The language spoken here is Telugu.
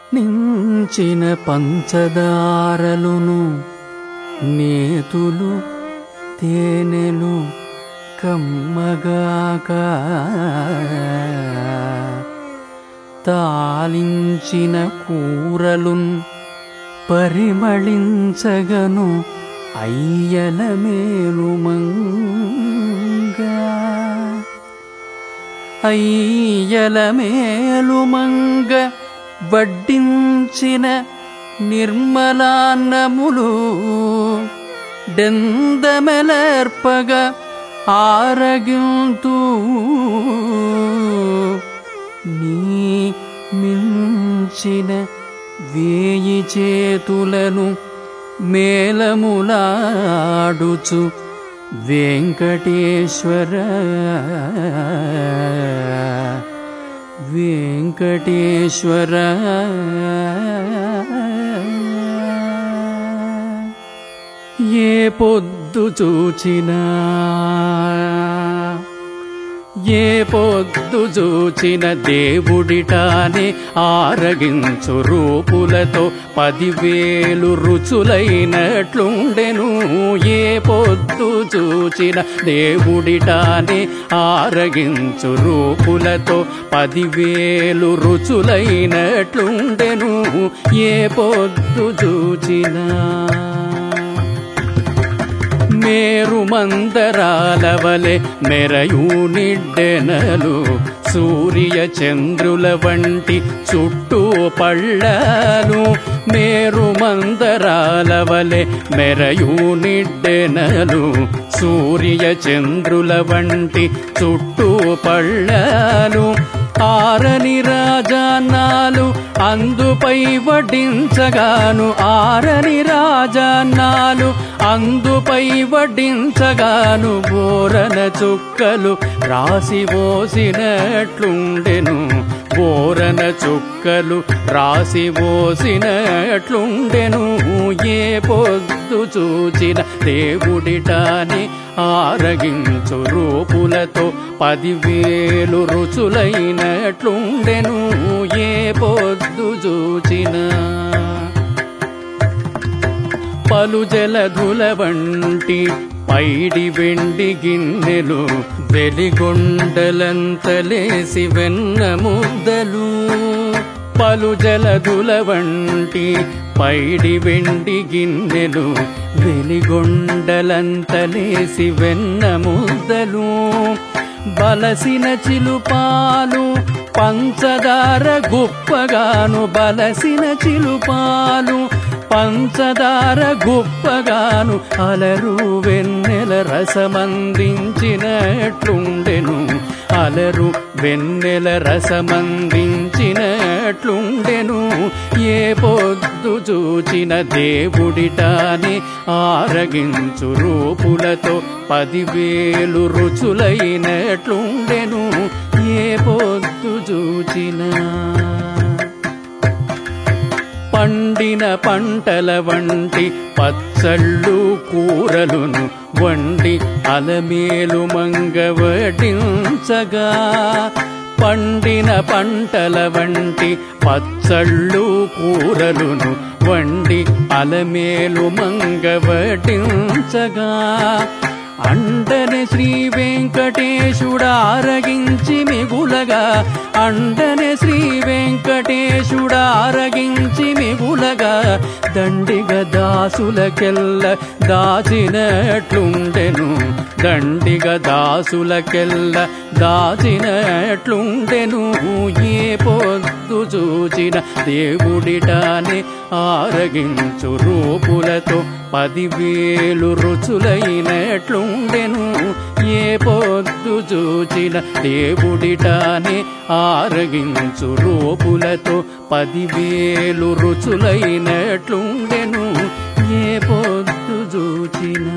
నించిన పంచదారలును నేతులు తేనెలు కమ్మగాక తాలించిన కూరలున్ పరిమళించగను అయ్యల మేలుమంగ అయ్యల మేలుమంగ వడ్డించిన నిర్మలాన్నములు డెందమెలర్పగ ఆరగింతు నీ మించిన వేయి చేతులను మేలములాడుచు వెంకటేశ్వర వెంకటేశ్వర ఏ పొద్దు చూచినా ఏ పొద్దు చూచిన దేవుడిటానే ఆరగించు రూపులతో 10,000 రుచులైనట్లుండెను. ఏ పొద్దు చూచిన దేవుడిటానే ఆరగించు రూపులతో 10,000 రుచులైనట్లుండెను. ఏ పొద్దు చూచినా మేరు మందరాలవలె మెరయు నిడ్డెనలు సూర్య చంద్రుల వంటి చుట్టూ పళ్ళాలు మేరు మందరాలవలె మెరయు నిడ్డెనలు సూర్య చంద్రుల వంటి చుట్టూ పళ్ళాలు ఆరని రాజాన్నాలు అందుపై వడ్డించగాను ఆరని రాజాన్నాలు అందుపై వడ్డించగాను బోరన చుక్కలు రాసి పోసినట్లుండెను బోరన చుక్కలు రాసి పోసినట్లుండెను. ఏ పొద్దు చూచిన దేవుడిటాని ఆరగించు రూపులతో 10,000 రుచులైనట్లుండెను. ఏ పొద్దు చూచినా పలు జలధుల వంటి పైడి వెండి గిన్నెలు వెలిగొండలంతలేసి వెన్న ముద్దలు పలు జలధుల వంటి పైడి వెండి గిన్నెలు వెలిగొండలంతలేసి వెన్న ముద్దలు బలసిన చిలుపాలు పంచదార గుప్పగాను బలసిన చిలుపాలు పంచదార గుప్పగాను అలరు వెన్నెల రసమందించినట్లుండెను అలరు వెన్నెల రసమందించినట్లుండెను. ఏ పొద్దు చూచిన దేవుడిటాని ఆరగించు రూపులతో 10,000 రుచులైనట్లుండెను. ఏ పొద్దు చూచినా పండిన పంటల వంటి పచ్చళ్ళు కూరలును వండి అలమేలు మంగ వడ్డించగా పండిన పంటల వంటి పచ్చళ్ళు కూరలును వండి అలమేలు మంగ వడ్డించగా అండనే శ్రీ వెంకటేశుడారగించి మిగులగా అండనే శ్రీ వెంకటేశుడారగించి మిగులగా దండిగ దాసులకెల్ల దాచినట్లుండెను దండిగ దాసులకెల్ల దాచినట్లుండెను. ఏ పొద్దు చూచిన దేవుడిటాని ఆరగించు రూపులతో 10,000 రుచులైనట్లుండెను. ఏ పొద్దు చూచిన దేవుడిటాని ఆరగించు రూపులతో 10,000 రుచులైనట్లుండెను. ఏ పొద్దు చూచిన